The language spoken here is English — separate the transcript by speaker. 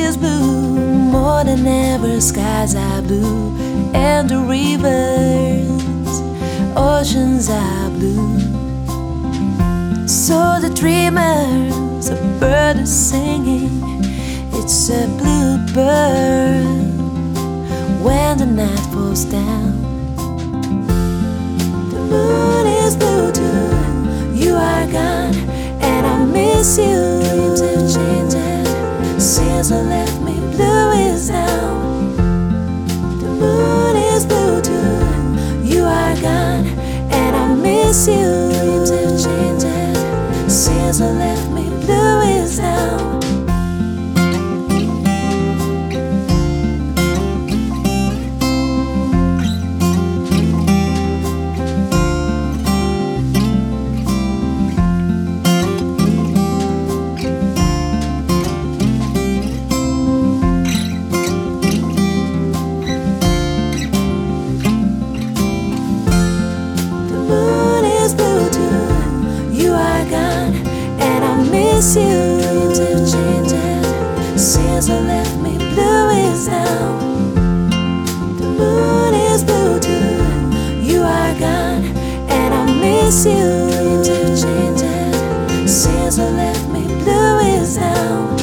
Speaker 1: is blue, more than ever skies are blue, and the rivers, oceans are blue. So the dreamers, a bird is singing, it's a bluebird when the night falls down. The moon is blue too, you are gone, and I miss you. Dreams have changed since I left me, blue is down. The moon is blue too, you are gone, and I miss you. Dreams have changed since I left me, blue is down. Miss you. Dreams have changed since I left me, blue is down. The moon is blue too, you are gone, and I miss you. Dreams have changed since I left me, blue is down.